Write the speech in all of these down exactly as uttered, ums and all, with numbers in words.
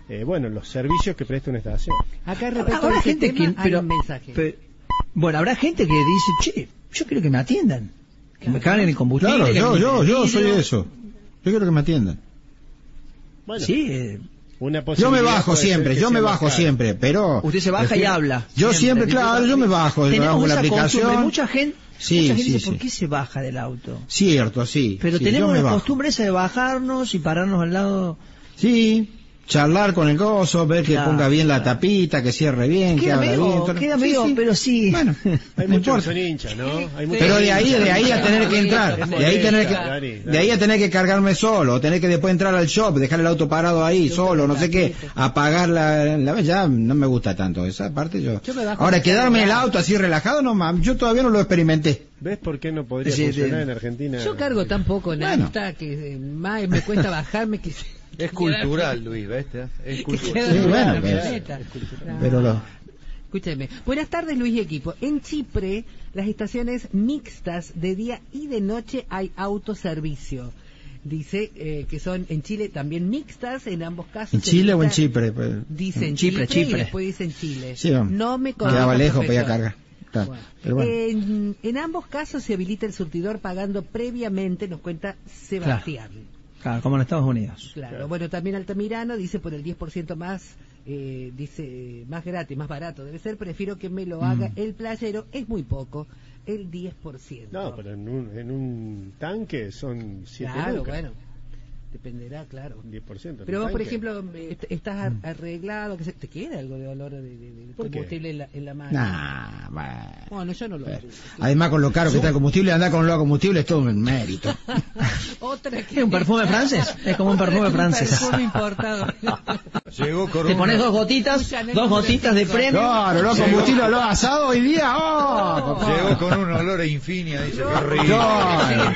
eh, bueno, los servicios que presta una estación. Acá respecto Habrá a ese gente tema, que, hay pero, un mensaje. pero- bueno, habrá gente que dice, che, yo quiero que me atiendan, que Claro. me carguen el combustible. Claro, que yo, me yo, yo soy vidrio. eso. Yo quiero que me atiendan. Bueno, Sí, eh, una Yo me posibilidad bajo puede ser siempre, que yo sea me más bajo caro. siempre, pero... usted se baja y prefiero- habla. Yo siempre, claro, yo me bajo, Tenemos bajo la esa aplicación. costumbre, mucha gente, Sí, mucha gente sí, dice, ¿por sí. qué se baja del auto? Cierto, sí. Pero sí, tenemos yo me la bajo. costumbre esa de bajarnos y pararnos al lado. Sí, charlar con el gozo, ver que Claro, ponga bien la claro. tapita, que cierre bien, que Queda abra medio, bien. todo- queda Sí, medio, sí. pero sí. Bueno, Hay no muchos que importa. son hinchas, ¿no? Hay muchos Pero que de son ahí, hinchas. de ahí a tener que entrar, Es de ahí tener que, Dani, Dani. de ahí a tener que cargarme solo, o tener que después entrar al shop, dejar el auto parado ahí solo, no sé qué, apagar la, la ya no me gusta tanto esa parte yo. Yo me bajo Ahora con quedarme en el celular. auto así relajado, no mam, yo todavía no lo experimenté. ¿Ves por qué no podría Sí, funcionar sí. en Argentina? Yo cargo tan poco en Bueno. nafta que eh, más me cuesta bajarme que... Es cultural, Luis, ¿ves? Es que cultural. queda Sí, en bueno, la pero- camioneta. No. Pero lo, Escúcheme. Buenas tardes, Luis y equipo. En Chipre, las estaciones mixtas de día y de noche hay autoservicio. Dice eh, que son en Chile también mixtas, en ambos casos. ¿en se Chile o en evita- Chipre? Pues, Dicen Chipre, Chipre, Chipre. y después dicen Chile. sí, vamos. No me Quedaba conozco, lejos, podía profesor. cargar. Claro, Bueno. pero bueno. En, en ambos casos se habilita el surtidor pagando previamente, nos cuenta Sebastián. Claro, como en Estados Unidos. Claro, Claro. bueno, también Altamirano dice por el diez por ciento más, eh, dice más gratis, más barato debe ser, prefiero que me lo haga el playero, es muy poco, el diez por ciento. No, pero en un, en un tanque son siete Claro, lucas. bueno, dependerá, claro. diez por ciento. Pero vos, ¿Un por tanque? ejemplo, eh, est- estás ar- arreglado, que se, ¿te queda algo de olor de, de- de ¿Por qué? combustible en la, en la mano? Nah, bueno. Bueno, yo no lo Pero, además con lo caro que está el combustible, andar con lo combustible es todo un mérito. Otra que... ¿Es un perfume francés? Es como un perfume Otra que francés. perfume importado. Llegó con Te una- pones dos gotitas, Escucha, no dos es gotitas de un premio. Claro, lo combustible lo ha asado hoy día. ¡Oh! papá. Llegó con un olor a Infinia, dice, qué rico. Claro.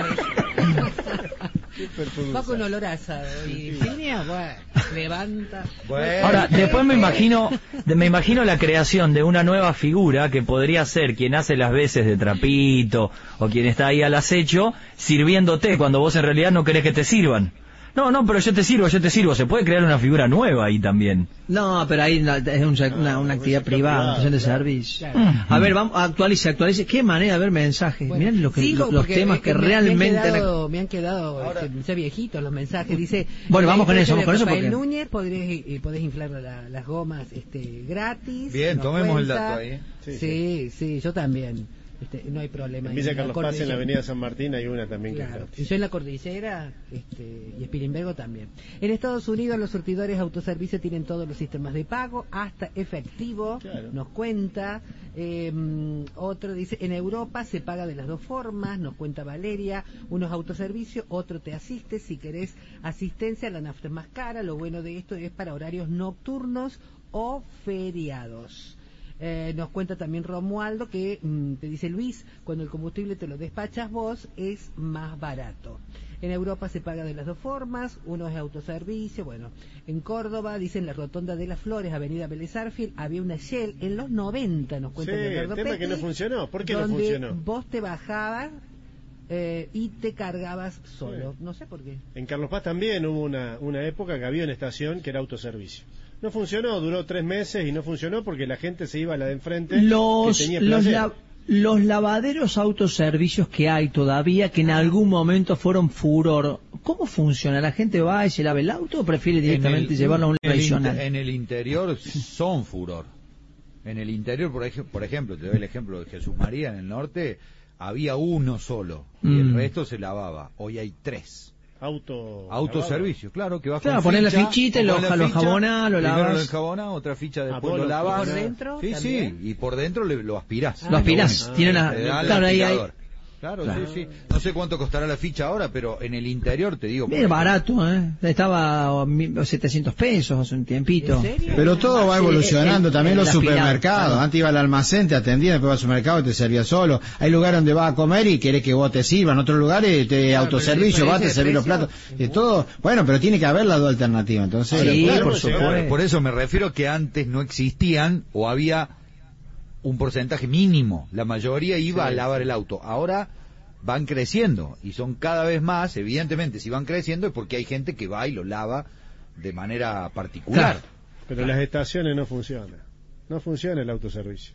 Va con olor a asado. Y Finia, bueno, levanta. Bueno. Ahora, después me imagino, de- me imagino la creación de una nueva figura que podría ser quien hace las veces de trapito o quien está ahí al acecho sirviéndote cuando vos en realidad no querés que te sirvan. No, no, pero yo te sirvo, yo te sirvo. Se puede crear una figura nueva ahí también. No, pero ahí no, es un sec- una, una actividad privada, una estación de servicio. Claro. A ver, vamos, actualice, actualice. Qué manera de ver mensajes. Bueno, Miren lo que, sigo lo- los porque temas es que me- realmente... Me han quedado, me han quedado Ahora- este, ya viejitos los mensajes. Dice... Bueno, vamos con eh, eso, vamos con eso Rafael porque- Núñez, podés, eh, podés inflar la- las gomas este, gratis. Bien, nos tomemos el cuenta. dato ahí, ¿eh? Sí, Sí, sí, yo también. Este, no hay problema. En Villa ahí, Carlos la Paz, en la cordillera- avenida San Martín, hay una también que es Claro, gratis. y yo en la cordillera este, y Spilimbergo también. En Estados Unidos los surtidores autoservicio tienen todos los sistemas de pago, hasta efectivo, Claro. nos cuenta. Eh, otro dice, en Europa se paga de las dos formas, nos cuenta Valeria, uno es autoservicio, otro te asiste, si querés asistencia, la nafta es más cara, lo bueno de esto es para horarios nocturnos o feriados. Eh, nos cuenta también Romualdo que mm, te dice Luis, cuando el combustible te lo despachas vos es más barato. En Europa se paga de las dos formas, uno es autoservicio, bueno, en Córdoba, dicen la Rotonda de las Flores, Avenida Vélez Arfield, había una Shell en los noventa, nos cuenta Sí, el Leonardo tema es que Petri, no funcionó. ¿Por qué no donde funcionó? vos te bajabas eh, y te cargabas solo, no sé por qué. En Carlos Paz también hubo una, una época que había una estación que era autoservicio. No funcionó, duró tres meses y no funcionó porque la gente se iba a la de enfrente Los, que tenía los, placer. la- los lavaderos autoservicios que hay todavía, que en algún momento fueron furor, ¿cómo funciona? ¿La gente va y se lava el auto o prefiere directamente En el- llevarlo a un en el tradicional? inter- En el interior son furor. En el interior, por, ej- por ejemplo, te doy el ejemplo de Jesús María, en el norte había uno solo y el Mm. resto se lavaba. Hoy hay tres. Auto, Autoservicio, claro, que vas Claro, con ponés la ficha, fichita y lo- ponés la lo ficha, jabonás, lo primero lavas. lo enjabonás, otra ficha después vos lo lo- lavas. ¿Y por dentro Sí, también? sí, y por dentro le, lo aspirás. Ah, Lo aspirás, bueno. tiene una... Te da el Claro, ahí hay... aspirador. Claro, Claro. sí, sí. No sé cuánto costará la ficha ahora, pero en el interior te digo... Mira, barato, ¿eh? Estaba a mil- setecientos pesos hace un tiempito. ¿En serio? Pero todo va Sí, evolucionando, el- también el los aspirado, supermercados. claro. Antes iba al almacén, te atendían, después va al supermercado y te servía solo. Hay lugares donde vas a comer y querés que vos te sirvan, otros lugares te Claro, autoservicio, pero vas a ese servir los precio platos. De todo. Bueno, pero tiene que haber las dos alternativas. Entonces, Sí, claro, por pues, supuesto. Por eso me refiero que antes no existían o había un porcentaje mínimo. La mayoría iba Sí, a lavar el auto. Ahora van creciendo y son cada vez más. Evidentemente, si van creciendo es porque hay gente que va y lo lava de manera particular. Claro. Pero las estaciones no funcionan. No funciona el autoservicio.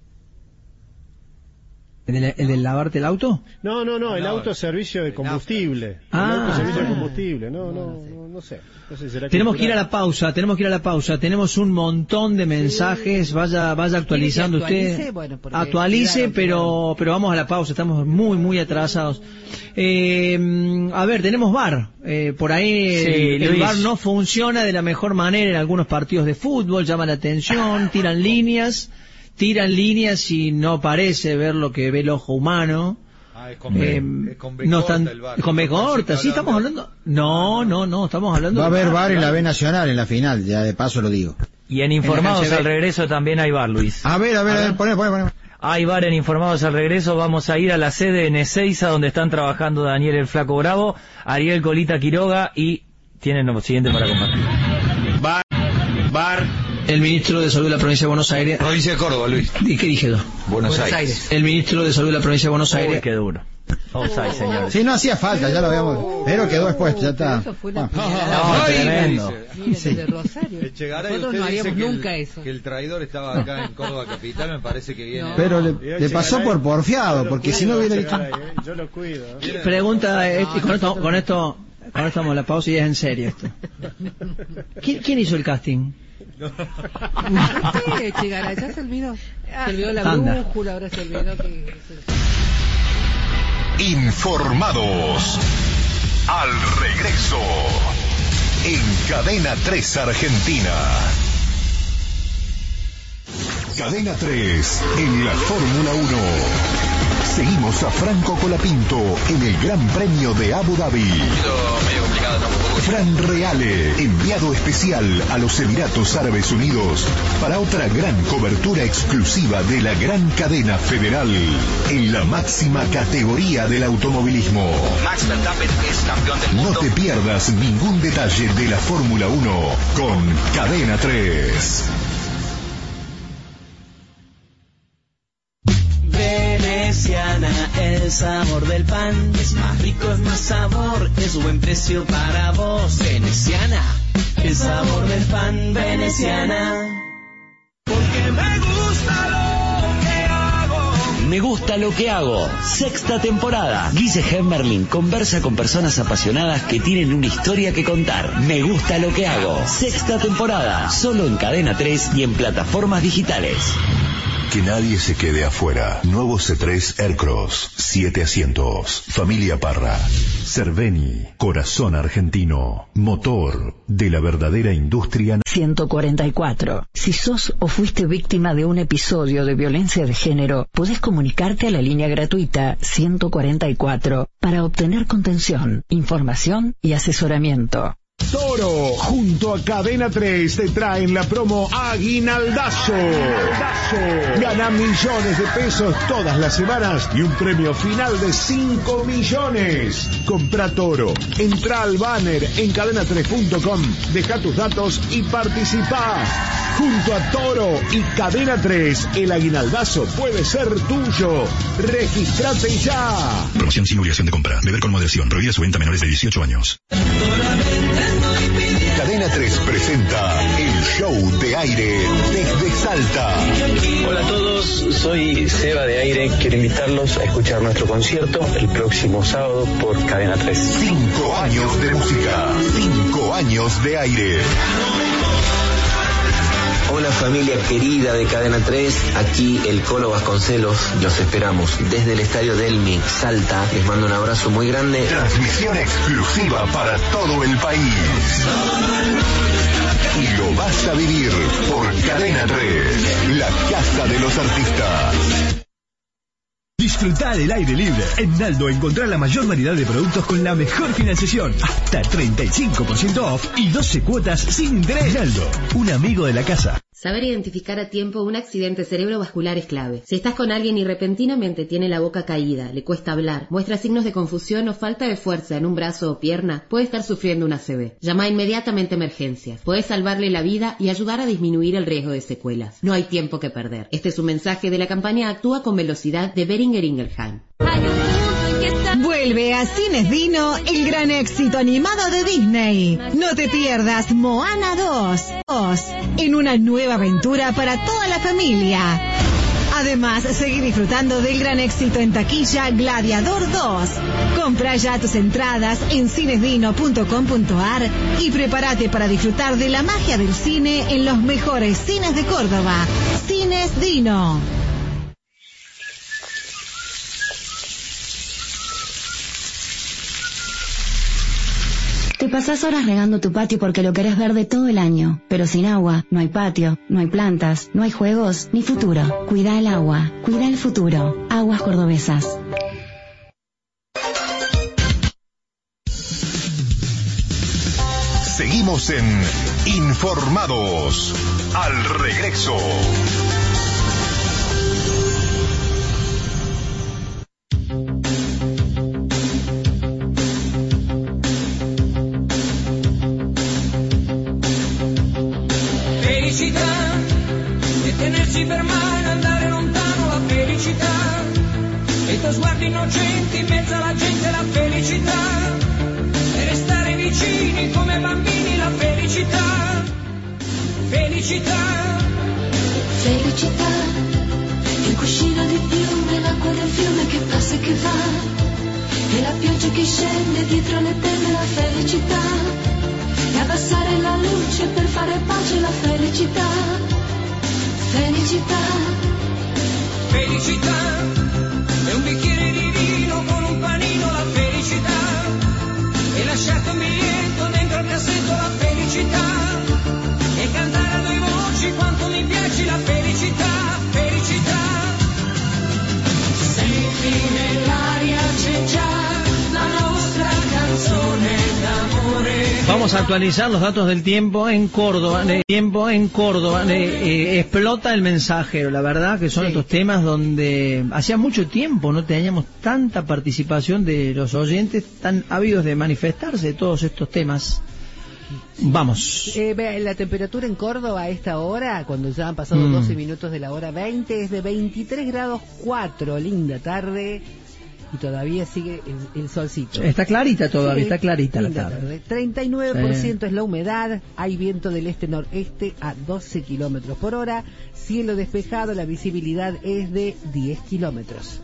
¿El de, el de lavarte el auto? No, no, no, el No, autoservicio de de combustible. Ah. El autoservicio de combustible. No, no, no, no sé. No sé, será Tenemos que ir a cultural. la pausa, tenemos que ir a la pausa. Tenemos un montón de mensajes. Vaya, vaya actualizando ¿Quiere que actualice? usted. Bueno, porque, actualice, claro, pero, claro. pero vamos a la pausa. Estamos muy, muy atrasados. Eh, a ver, tenemos V A R. Eh, por ahí Sí, el, el Luis. V A R no funciona de la mejor manera en algunos partidos de fútbol. Llama la atención, tiran líneas, tiran líneas y no parece ver lo que ve el ojo humano. Ah, es con B, Eh, es con B no corta están, el V A R. con B No parece corta, que sí, estamos hablan de- hablando. No, no, no, estamos hablando. Va a de haber V A R en la claro. B Nacional en la final, ya de paso lo digo. Y en Informados En la cancha al B. regreso también hay V A R, Luis. A ver, a ver, a ver, poné, poné, poné. Hay V A R en Informados al regreso. Vamos a ir a la sede en Ezeiza, donde están trabajando Daniel el Flaco Bravo, Ariel Colita Quiroga y tienen lo siguiente para compartir. El ministro de Salud de la provincia de Buenos Aires. Provincia de Córdoba, Luis. ¿Y qué dije yo? Buenos, Aires. El ministro de Salud de la provincia de Buenos Uy, Aires. qué duro. Offside, señores. Sí, no hacía falta, ya lo habíamos. Pero quedó expuesto, ya está. Eso fue la Ah. puñalada. No, Ay, tremendo. me dice. Mira, Sí. desde Rosario. Echegaray, Nosotros usted no dice haríamos que el- nunca eso. que el traidor estaba acá en Córdoba Capital, me parece que viene... No. Pero le, Y hoy le pasó Chegaray- por porfiado, yo lo porque cuido, si no hubiera dicho. Chegaray, eh, Yo lo cuido. ¿eh? Pregunta, eh, y con esto, con esto, con esto vamos a la pausa y es en serio esto. ¿Quién, quién hizo el casting? Sí, Chegaray, ya se olvidó. Se olvidó la Anda. brújula, ahora se olvidó que... Informados. Al regreso. En Cadena tres Argentina. Cadena tres en la Fórmula uno. Seguimos a Franco Colapinto en el Gran Premio de Abu Dhabi. Fran Reale, enviado especial a los Emiratos Árabes Unidos para otra gran cobertura exclusiva de la gran cadena federal en la máxima categoría del automovilismo. Max Verstappen es campeón del No mundo. te pierdas ningún detalle de la Fórmula uno con Cadena tres. Veneciana, el sabor del pan es más rico, es más sabor, es buen precio para vos. Veneciana, el sabor del pan. Veneciana, porque me gusta lo que hago. Me gusta lo que hago. Sexta temporada. Guille Hemmerling conversa con personas apasionadas que tienen una historia que contar. Me gusta lo que hago. Sexta temporada. Solo en Cadena tres y en plataformas digitales. Que nadie se quede afuera. Nuevo C tres Aircross, siete asientos. Familia Parra. Cerveni, corazón argentino. Motor de la verdadera industria. ciento cuarenta y cuatro. Si sos o fuiste víctima de un episodio de violencia de género, podés comunicarte a la línea gratuita ciento cuarenta y cuatro para obtener contención, información y asesoramiento. Toro, junto a Cadena tres, te traen la promo Aguinaldazo. Gana millones de pesos todas las semanas y un premio final de cinco millones. Compra Toro, entra al banner en cadena tres punto com, deja tus datos y participa. Junto a Toro y Cadena tres, el aguinaldazo puede ser tuyo. Regístrate ya. Promoción sin obligación de compra. Beber con moderación. Prohibida su venta a menores de dieciocho años. Cadena tres presenta el show de aire desde Salta. Hola a todos, soy Seba de Aire. Quiero invitarlos a escuchar nuestro concierto el próximo sábado por Cadena tres. Cinco años de música, cinco años de aire. Hola familia querida de Cadena tres, aquí el Colo Vasconcelos, los esperamos desde el Estadio Delmi, Salta, les mando un abrazo muy grande. Transmisión exclusiva para todo el país. Y lo vas a vivir por Cadena tres, la casa de los artistas. Disfrutar el aire libre. En Naldo encontrá la mayor variedad de productos con la mejor financiación. Hasta treinta y cinco por ciento off y doce cuotas sin interés. Naldo, un amigo de la casa. Saber identificar a tiempo un accidente cerebrovascular es clave. Si estás con alguien y repentinamente tiene la boca caída, le cuesta hablar, muestra signos de confusión o falta de fuerza en un brazo o pierna, puede estar sufriendo una A C V. Llama inmediatamente a emergencias. Puedes salvarle la vida y ayudar a disminuir el riesgo de secuelas. No hay tiempo que perder. Este es un mensaje de la campaña Actúa con Velocidad de Beringer Ingelheim. Hay un mundo Vuelve a Cines Dino el gran éxito animado de Disney. No te pierdas Moana dos, en una nueva aventura para toda la familia. Además, seguí disfrutando del gran éxito en taquilla Gladiador dos. Compra ya tus entradas en cinesdino punto com punto a r y prepárate para disfrutar de la magia del cine en los mejores cines de Córdoba. Cines Dino. Te pasás horas regando tu patio porque lo querés verde todo el año, pero sin agua no hay patio, no hay plantas, no hay juegos, ni futuro. Cuida el agua, cuida el futuro. Aguas Cordobesas. Seguimos en Informados. Al regreso. Felicità e tenersi per mano, andare lontano, la felicità e i tuoi sguardi innocenti in mezzo alla gente, la felicità e restare vicini come bambini, la felicità, felicità, felicità, il cuscino di piume, l'acqua del fiume che passa e che va e la pioggia che scende dietro le tende, la felicità. E abbassare la luce per fare pace, la felicità, felicità, felicità, è un bicchiere di vino con un panino, la felicità, e lasciato un biglietto dentro il cassetto, la felicità, e cantare a due voci quanto mi piace, la felicità, felicità, senti nell'aria c'è già la nostra canzone d'amore. Vamos a actualizar los datos del tiempo en Córdoba. De tiempo en Córdoba. De, eh, explota el mensajero. La verdad que son sí. estos temas donde hacía mucho tiempo no teníamos tanta participación de los oyentes tan ávidos de manifestarse de todos estos temas. Vamos. Eh, la temperatura en Córdoba a esta hora, cuando ya han pasado mm. doce minutos de la hora veinte, es de veintitrés grados cuatro. Linda tarde. Y todavía sigue el, el solcito. Está clarita todavía, sí, está clarita la tarde. tarde. treinta y nueve por ciento sí. es la humedad, hay viento del este-noreste a doce kilómetros por hora, cielo despejado, la visibilidad es de diez kilómetros.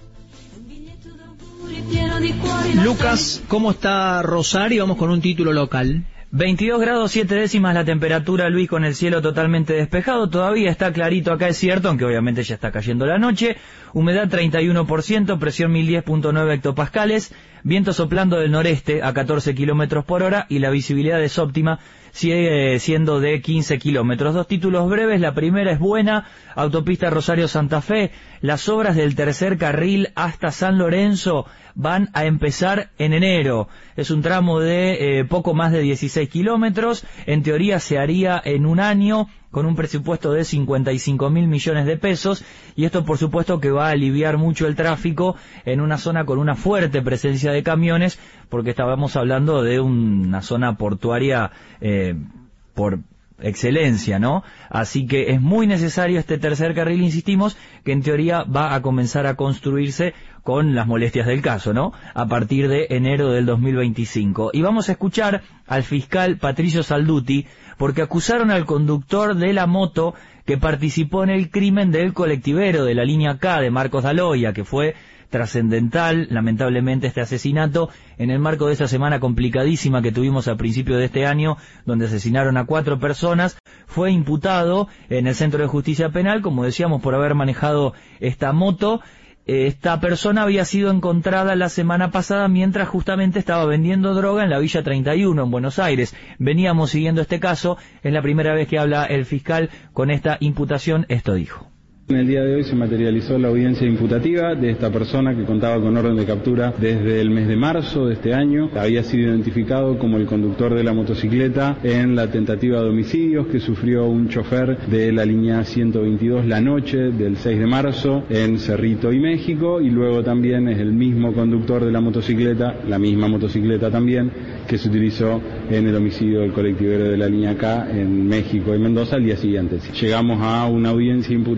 Lucas, ¿cómo está Rosario? Vamos con un título local. veintidós grados siete décimas la temperatura, Luis, con el cielo totalmente despejado. Todavía está clarito acá, es cierto, aunque obviamente ya está cayendo la noche. Humedad treinta y uno por ciento, presión mil diez punto nueve hectopascales, viento soplando del noreste a catorce kilómetros por hora y la visibilidad es óptima, sigue siendo de quince kilómetros. Dos títulos breves, la primera es buena, autopista Rosario-Santa Fe, las obras del tercer carril hasta San Lorenzo van a empezar en enero. Es un tramo de eh, poco más de dieciséis kilómetros, en teoría se haría en un año, con un presupuesto de cincuenta y cinco mil millones de pesos, y esto por supuesto que va a aliviar mucho el tráfico en una zona con una fuerte presencia de camiones, porque estábamos hablando de una zona portuaria eh, por excelencia, ¿no? Así que es muy necesario este tercer carril, insistimos, que en teoría va a comenzar a construirse con las molestias del caso, ¿no? A partir de enero del dos mil veinticinco. Y vamos a escuchar al fiscal Patricio Salduti, porque acusaron al conductor de la moto que participó en el crimen del colectivero de la línea K de Marcos Daloia, que fue trascendental, lamentablemente, este asesinato en el marco de esa semana complicadísima que tuvimos a principio de este año, donde asesinaron a cuatro personas. Fue imputado en el Centro de Justicia Penal, como decíamos, por haber manejado esta moto. Esta persona había sido encontrada la semana pasada mientras justamente estaba vendiendo droga en la Villa treinta y uno, en Buenos Aires. Veníamos siguiendo este caso, es la primera vez que habla el fiscal con esta imputación. Esto dijo. En el día de hoy se materializó la audiencia imputativa de esta persona que contaba con orden de captura desde el mes de marzo de este año. Había sido identificado como el conductor de la motocicleta en la tentativa de homicidios que sufrió un chofer de la línea ciento veintidós la noche del seis de marzo en Cerrito y México, y luego también es el mismo conductor de la motocicleta, la misma motocicleta también, que se utilizó en el homicidio del colectivero de la línea K en México y Mendoza al día siguiente. Llegamos a una audiencia imputativa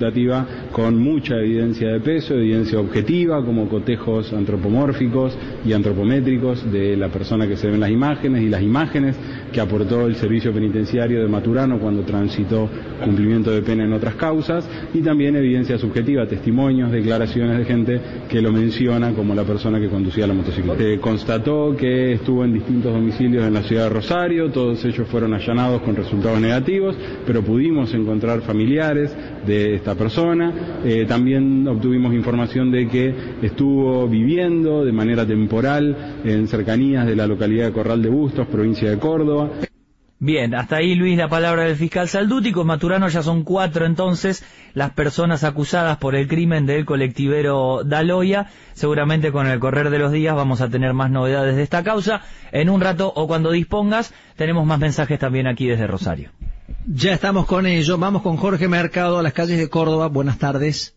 cuenta con mucha evidencia de peso, evidencia objetiva, como cotejos antropomórficos y antropométricos de la persona que se ve en las imágenes y las imágenes que aportó el servicio penitenciario de Maturano cuando transitó cumplimiento de pena en otras causas, y también evidencia subjetiva, testimonios, declaraciones de gente que lo menciona como la persona que conducía la motocicleta. Se constató que estuvo en distintos domicilios en la ciudad de Rosario, todos ellos fueron allanados con resultados negativos, pero pudimos encontrar familiares de esta persona. Eh, también obtuvimos información de que estuvo viviendo de manera temporal en cercanías de la localidad de Corral de Bustos, provincia de Córdoba. Bien, hasta ahí, Luis, la palabra del fiscal Salduti. Con Maturano ya son cuatro entonces las personas acusadas por el crimen del colectivero Daloia. Seguramente con el correr de los días vamos a tener más novedades de esta causa. En un rato o cuando dispongas tenemos más mensajes también aquí desde Rosario. Ya estamos con ello. Vamos con Jorge Mercado a las calles de Córdoba. Buenas tardes.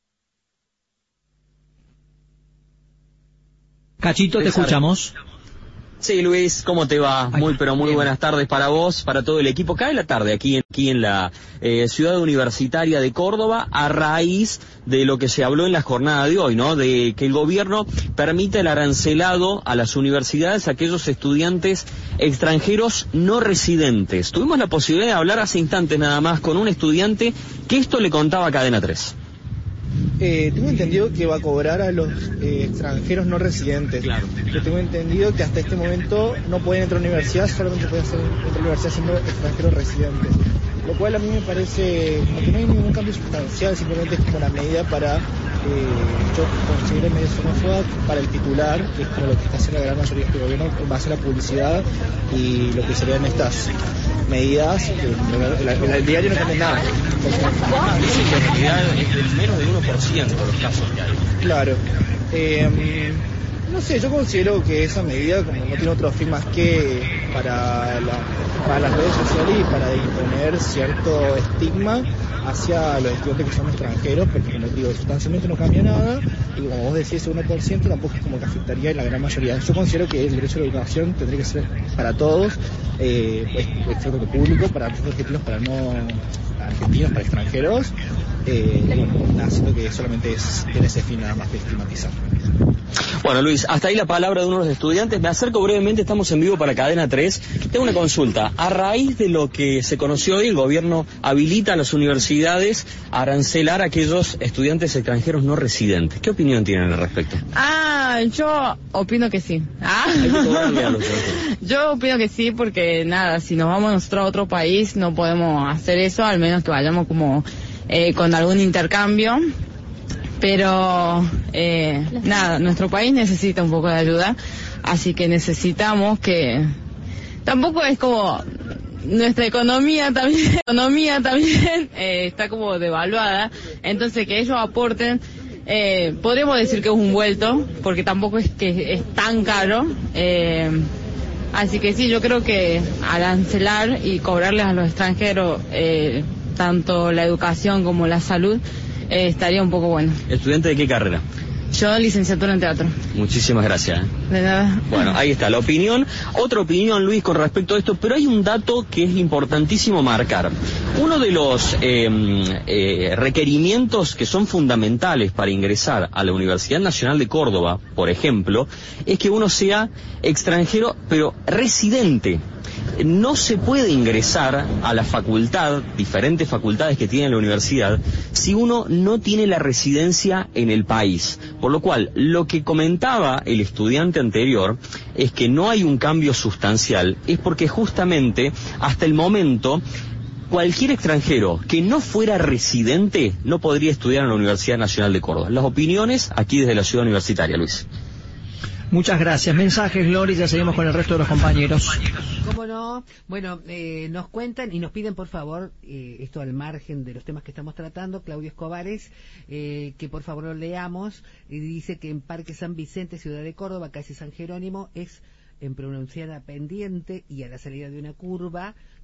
Cachito, te escuchamos. Sí, Luis, ¿cómo te va? Muy, pero muy buenas tardes para vos, para todo el equipo. Cae la tarde aquí en, aquí en la eh, ciudad universitaria de Córdoba, a raíz de lo que se habló en la jornada de hoy, ¿no? De que el gobierno permite el arancelado a las universidades a aquellos estudiantes extranjeros no residentes. Tuvimos la posibilidad de hablar hace instantes nada más con un estudiante que esto le contaba a Cadena tres. Eh, tengo entendido que va a cobrar a los eh, extranjeros no residentes. Claro. Yo tengo entendido que hasta este momento no pueden entrar a la universidad, solamente pueden entrar a la universidad siendo extranjeros residentes. Lo cual a mí me parece como que no hay ningún cambio sustancial, simplemente es como una medida para, eh, yo considero medio xenófoba para el titular, que es como lo que está haciendo la gran mayoría del gobierno en base a la publicidad y lo que serían estas medidas, que el, el, el diario no cambia nada. Dicen que en realidad es del menos del uno por ciento los casos que hay. Claro. Eh, no sé, yo considero que esa medida, como no tiene otro fin más que para, la, para las redes sociales y para imponer cierto estigma hacia los estudiantes que son extranjeros, porque como digo, sustancialmente no cambia nada, y como vos decís, ese uno por ciento tampoco es como que afectaría en la gran mayoría. Yo considero que el derecho a la educación tendría que ser para todos, eh, excepto que público, para muchos objetivos, para no argentinos, para extranjeros, eh, bueno, haciendo que solamente es, tiene ese fin nada más que estigmatizar. Bueno, Luis, hasta ahí la palabra de uno de los estudiantes. Me acerco brevemente, estamos en vivo para Cadena tres. Tengo una consulta. A raíz de lo que se conoció hoy, el gobierno habilita a las universidades a arancelar a aquellos estudiantes extranjeros no residentes. ¿Qué opinión tienen al respecto? Ah, yo opino que sí. Ah. Hay que cobrarle a los Yo opino que sí, porque nada, si nos vamos nosotros a otro país no podemos hacer eso, al menos que vayamos como eh, con algún intercambio. Pero eh, nada, nuestro país necesita un poco de ayuda, así que necesitamos que... Tampoco es como... Nuestra economía también, economía también eh, está como devaluada, entonces que ellos aporten, eh, podríamos decir que es un vuelto, porque tampoco es que es tan caro, eh, así que sí, yo creo que arancelar y cobrarles a los extranjeros eh, tanto la educación como la salud, Eh, estaría un poco bueno. ¿Estudiante de qué carrera? Yo, licenciatura en teatro. Muchísimas gracias. ¿eh? De nada. Bueno, ahí está la opinión. Otra opinión, Luis, con respecto a esto, pero hay un dato que es importantísimo marcar. Uno de los eh, eh, requerimientos que son fundamentales para ingresar a la Universidad Nacional de Córdoba, por ejemplo, es que uno sea extranjero, pero residente. No se puede ingresar a la facultad, diferentes facultades que tiene la universidad, si uno no tiene la residencia en el país. Por lo cual, lo que comentaba el estudiante anterior es que no hay un cambio sustancial, es porque justamente hasta el momento cualquier extranjero que no fuera residente no podría estudiar en la Universidad Nacional de Córdoba. Las opiniones aquí desde la ciudad universitaria, Luis. Muchas gracias. Mensajes, Gloria, ya seguimos con el resto de los compañeros. ¿Cómo no? Bueno, eh, nos cuentan y nos piden, por favor, eh, esto al margen de los temas que estamos tratando, Claudio Escobares, eh, que por favor lo leamos, y dice que en Parque San Vicente, ciudad de Córdoba, casi San Jerónimo, es en pronunciada pendiente y a la salida de una curva,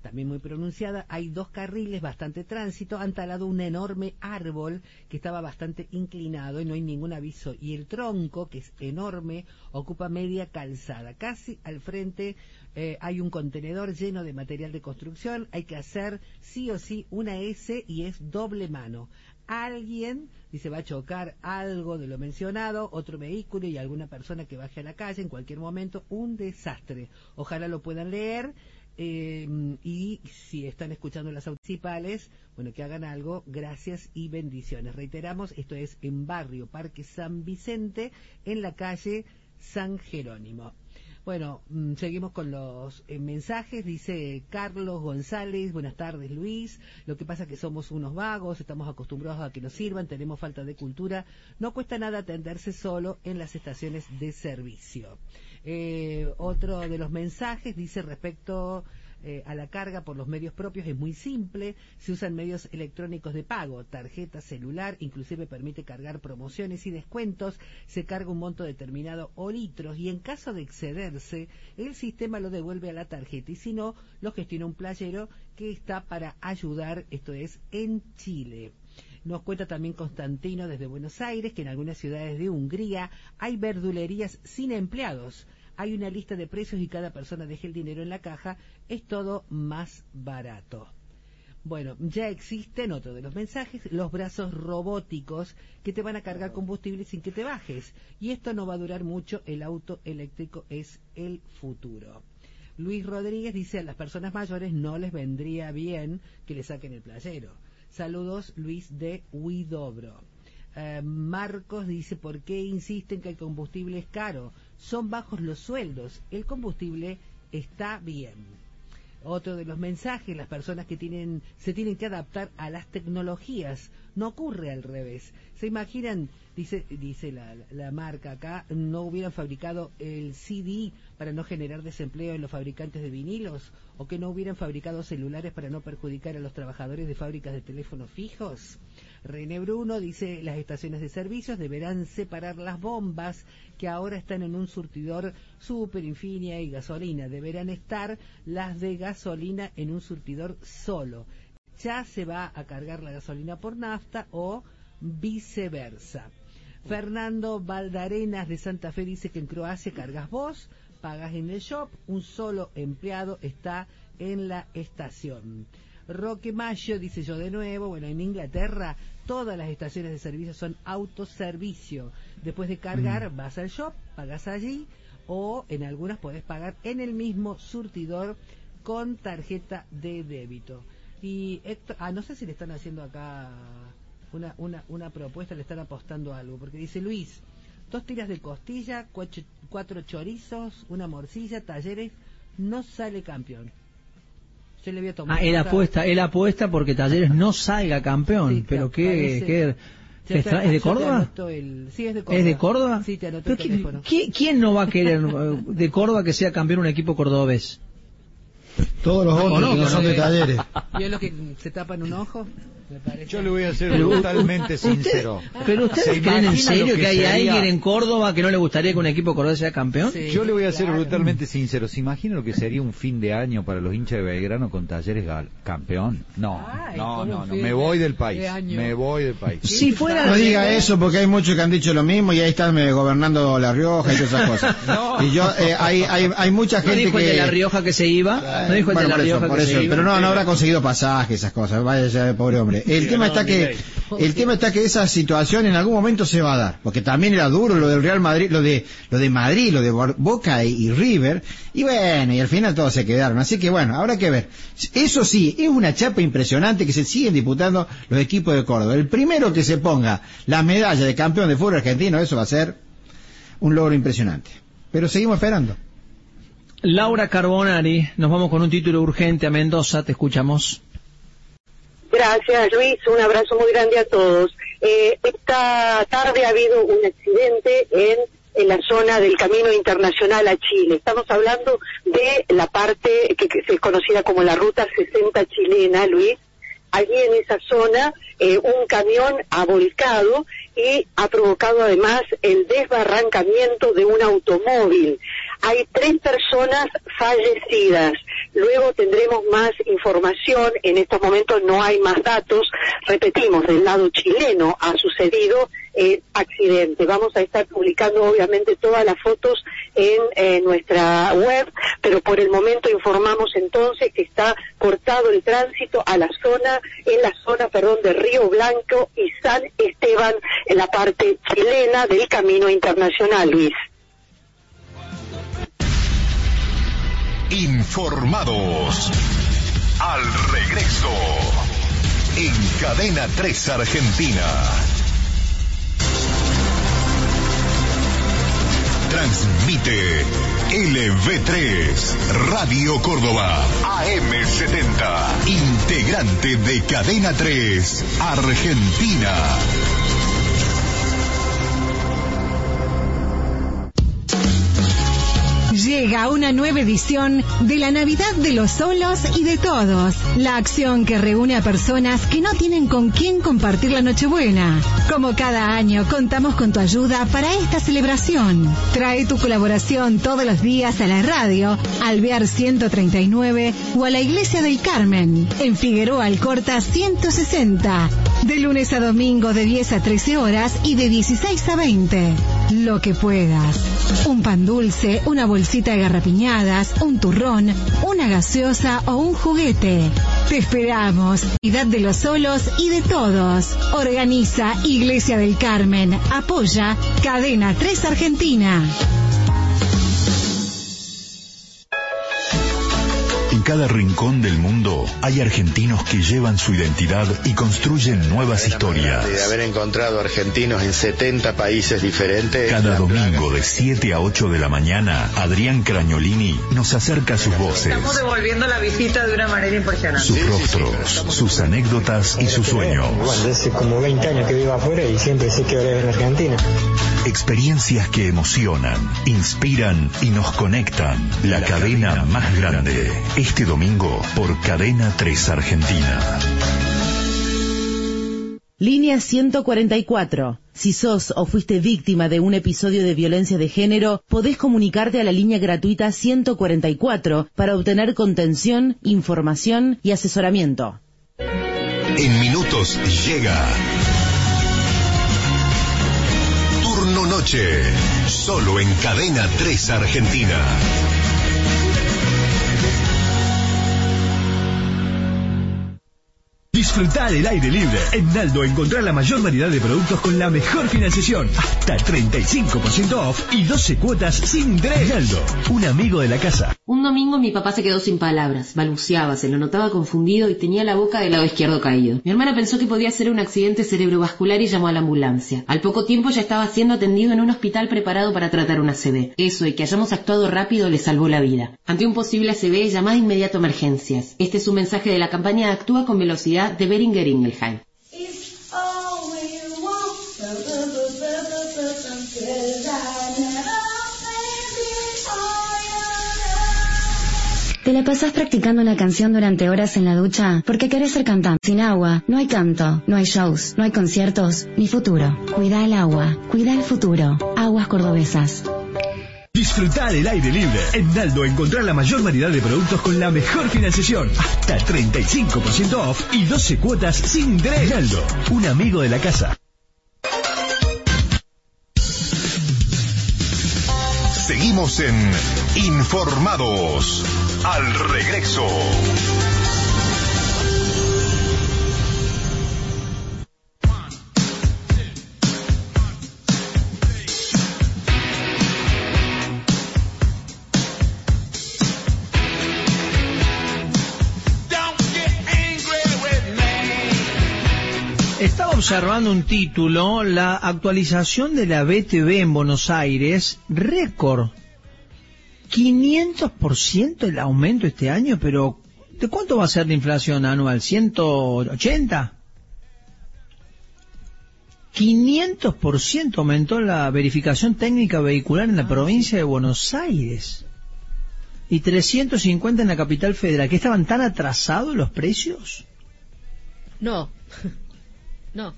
también muy pronunciada. Hay dos carriles, bastante tránsito, han talado un enorme árbol que estaba bastante inclinado y no hay ningún aviso. Y el tronco, que es enorme, ocupa media calzada. Casi al frente eh, hay un contenedor lleno de material de construcción. Hay que hacer sí o sí una S y es doble mano. Alguien, dice, va a chocar algo de lo mencionado, otro vehículo y alguna persona que baje a la calle en cualquier momento. Un desastre. Ojalá lo puedan leer. Eh, y si están escuchando las municipales, bueno, que hagan algo. Gracias y bendiciones. Reiteramos, esto es en Barrio Parque San Vicente, en la calle San Jerónimo. Bueno, mmm, seguimos con los eh, mensajes. Dice Carlos González: buenas tardes, Luis. Lo que pasa es que somos unos vagos, estamos acostumbrados a que nos sirvan, tenemos falta de cultura. No cuesta nada atenderse solo en las estaciones de servicio. Eh, otro de los mensajes dice respecto eh, a la carga por los medios propios, es muy simple. Se usan medios electrónicos de pago, tarjeta, celular, inclusive permite cargar promociones y descuentos. Se carga un monto determinado o litros y en caso de excederse, el sistema lo devuelve a la tarjeta y si no, lo gestiona un playero que está para ayudar, esto es en Chile. Nos cuenta también Constantino desde Buenos Aires que en algunas ciudades de Hungría hay verdulerías sin empleados. Hay una lista de precios y cada persona deja el dinero en la caja. Es todo más barato. Bueno, ya existen, otro de los mensajes, los brazos robóticos que te van a cargar combustible sin que te bajes. Y esto no va a durar mucho, el auto eléctrico es el futuro. Luis Rodríguez dice: a las personas mayores no les vendría bien que le saquen el playero. Saludos, Luis de Huidobro. Uh, Marcos dice: ¿por qué insisten que el combustible es caro? Son bajos los sueldos, el combustible está bien. Otro de los mensajes: las personas que tienen se tienen que adaptar a las tecnologías. No ocurre al revés. ¿Se imaginan? Dice dice la, la marca acá, no hubieran fabricado el C D para no generar desempleo en los fabricantes de vinilos, o que no hubieran fabricado celulares para no perjudicar a los trabajadores de fábricas de teléfonos fijos. René Bruno dice: las estaciones de servicios deberán separar las bombas que ahora están en un surtidor Super, Infinia y gasolina. Deberán estar las de gasolina en un surtidor solo. Ya se va a cargar la gasolina por nafta o viceversa. Fernando Valdarenas de Santa Fe dice que en Croacia cargas vos, pagas en el shop, un solo empleado está en la estación. Roque Mayo dice: yo de nuevo, bueno, en Inglaterra todas las estaciones de servicio son autoservicio. Después de cargar, mm. vas al shop, pagas allí, o en algunas podés pagar en el mismo surtidor con tarjeta de débito. Y Héctor, ah, no sé si le están haciendo acá una, una, una propuesta, le están apostando algo, porque dice Luis: dos tiras de costilla, cuatro, cuatro chorizos, una morcilla, Talleres, no sale campeón. Yo le voy a tomar. Ah, él apuesta, él apuesta porque Talleres no salga campeón, sí, pero qué, qué, qué extra... ¿Es de Córdoba? El... Sí, es de Córdoba. ¿Es de Córdoba? Sí, te anoté el teléfono. ¿Quién, ¿Quién no va a querer de Córdoba que sea campeón un equipo cordobés? Todos los otros no, que no son de Talleres. ¿Y es lo que se tapan un ojo? Me parece. Yo le voy a ser brutalmente usted, sincero. ¿Pero ustedes creen en serio que, que hay sería... alguien en Córdoba que no le gustaría que un equipo cordobés sea campeón? Sí, yo le voy a ser claro. brutalmente sincero. ¿Se imagina lo que sería un fin de año para los hinchas de Belgrano con Talleres gal... campeón? No, Ay, no, no, no. Me voy del país. Me voy del país. Si fuera no diga eso porque hay muchos que han dicho lo mismo y ahí están eh, gobernando La Rioja y todas esas cosas. no. Y yo, eh, hay, hay, hay mucha gente ¿No dijo que... el de La Rioja que se iba? ¿No dijo el bueno, de La Rioja eso, que eso, se iba? Pero no, no habrá conseguido pasajes, esas cosas. Vaya ya, pobre hombre. El sí, tema no, está que el tema está que esa situación en algún momento se va a dar, porque también era duro lo del Real Madrid, lo de lo de Madrid, lo de Boca y, y River, y bueno, y al final todos se quedaron, así que bueno, habrá que ver. Eso sí, es una chapa impresionante que se siguen disputando los equipos de Córdoba. El primero que se ponga la medalla de campeón de fútbol argentino, eso va a ser un logro impresionante. Pero seguimos esperando. Laura Carbonari, nos vamos con un título urgente a Mendoza, te escuchamos. Gracias, Luis. Un abrazo muy grande a todos. Eh, esta tarde ha habido un accidente en, en la zona del Camino Internacional a Chile. Estamos hablando de la parte que, que es conocida como la Ruta sesenta chilena, Luis. Allí en esa zona eh, un camión ha volcado y ha provocado además el desbarrancamiento de un automóvil. hay tres personas fallecidas. Luego tendremos más información, en estos momentos no hay más datos, repetimos, del lado chileno ha sucedido el accidente. Vamos a estar publicando obviamente todas las fotos en eh, nuestra web, pero por el momento informamos entonces que está cortado el tránsito a la zona, en la zona, perdón, de Río Blanco y San Esteban, en la parte chilena del Camino Internacional, Luis. Informados. Al regreso. En Cadena tres Argentina. Transmite L V tres, Radio Córdoba, A M setenta, integrante de Cadena tres Argentina. Llega una nueva edición de la Navidad de los Solos y de Todos, la acción que reúne a personas que no tienen con quién compartir la Nochebuena. Como cada año, contamos con tu ayuda para esta celebración. Trae tu colaboración todos los días a la radio, Alvear ciento treinta y nueve o a la Iglesia del Carmen, en Figueroa Alcorta ciento sesenta, de lunes a domingo de diez a trece horas y de dieciséis a veinte. Lo que puedas. Un pan dulce, una bolsita de garrapiñadas, un turrón, una gaseosa o un juguete. Te esperamos. Navidad de los Solos y de Todos. Organiza Iglesia del Carmen. Apoya Cadena tres Argentina. En cada rincón del mundo hay argentinos que llevan su identidad y construyen nuevas historias. De haber encontrado argentinos en setenta países diferentes. Cada domingo de siete a ocho de la mañana, Adrián Cragnolini nos acerca sus voces. Estamos devolviendo la visita de una manera impresionante. Sus rostros, sus anécdotas y sus sueños. Bueno, hace como veinte años que vivo afuera y siempre sé que ahora es en Argentina. Experiencias que emocionan, inspiran y nos conectan. La cadena más grande. Este domingo por Cadena tres Argentina. Línea ciento cuarenta y cuatro. Si sos o fuiste víctima de un episodio de violencia de género, podés comunicarte a la línea gratuita ciento cuarenta y cuatro para obtener contención, información y asesoramiento. En minutos llega Turno Noche, solo en Cadena tres Argentina. Disfrutar el aire libre. En Naldo encontrá la mayor variedad de productos con la mejor financiación. Hasta treinta y cinco por ciento off y doce cuotas sin interés. Naldo, un amigo de la casa. Un domingo mi papá se quedó sin palabras, balbuceaba, se lo notaba confundido y tenía la boca del lado izquierdo caído. Mi hermana pensó que podía ser un accidente cerebrovascular y llamó a la ambulancia. Al poco tiempo ya estaba siendo atendido en un hospital preparado para tratar una A C V. Eso y que hayamos actuado rápido le salvó la vida. Ante un posible A C V, llamá de inmediato a emergencias. Este es un mensaje de la campaña Actúa con Velocidad de Beringer Ingelheim. ¿Te la pasás practicando una canción durante horas en la ducha? Porque querés ser cantante. Sin agua, no hay canto, no hay shows, no hay conciertos, ni futuro. Cuida el agua, cuida el futuro. Aguas Cordobesas. Disfrutar el aire libre. En Naldo encontrá la mayor variedad de productos con la mejor financiación. Hasta treinta y cinco por ciento off y doce cuotas sin interés. Naldo, un amigo de la casa. Seguimos en Informados. Al regreso. Estaba observando un título, la actualización de la B T V en Buenos Aires, récord. quinientos por ciento el aumento este año, pero ¿de cuánto va a ser la inflación anual? ¿ciento ochenta? quinientos por ciento aumentó la verificación técnica vehicular en la provincia de Buenos Aires. Y trescientos cincuenta en la capital federal. ¿Que estaban tan atrasados los precios? No. No.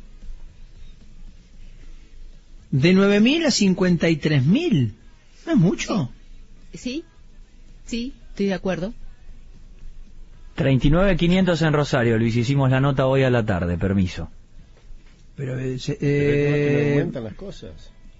De nueve mil a cincuenta y tres mil. ¿No es mucho? Sí, sí, estoy de acuerdo. treinta y nueve quinientos en Rosario, Luis, hicimos la nota hoy a la tarde, permiso. Pero, eh, se- Pero no, que no eh, aumentan las cosas.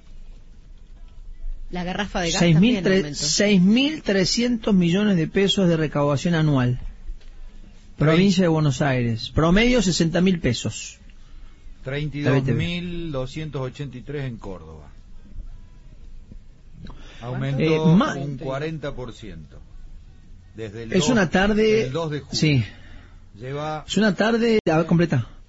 La garrafa de gas seis mil también tre- aumentó. seis mil trescientos millones de pesos de recaudación anual. Provincia de Buenos Aires. Promedio sesenta mil pesos. treinta y dos mil doscientos ochenta y tres en Córdoba. Aumentó Eh, ma- un cuarenta por ciento. Desde el Es dos una tarde... el dos de julio. Sí. Lleva Es una tarde... A ver, completa.